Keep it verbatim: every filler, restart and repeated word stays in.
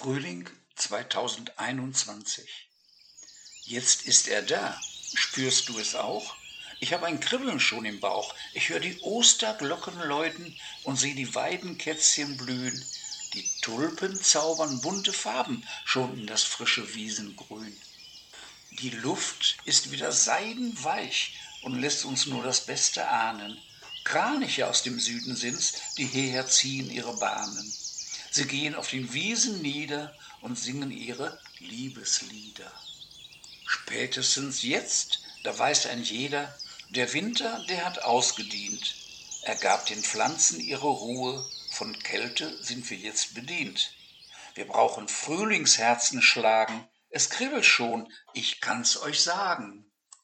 Frühling zweitausendeinundzwanzig. Jetzt ist er da. Spürst du es auch? Ich habe ein Kribbeln schon im Bauch. Ich höre die Osterglocken läuten und sehe die Weidenkätzchen blühen. Die Tulpen zaubern bunte Farben schon in das frische Wiesengrün. Die Luft ist wieder seidenweich und lässt uns nur das Beste ahnen. Kraniche aus dem Süden sind's, die hierher ziehen ihre Bahnen. Sie gehen auf den Wiesen nieder und singen ihre Liebeslieder. Spätestens jetzt, da weiß ein jeder, der Winter, der hat ausgedient. Er gab den Pflanzen ihre Ruhe, von Kälte sind wir jetzt bedient. Wir brauchen Frühlingsherzen schlagen, es kribbelt schon, ich kann's euch sagen.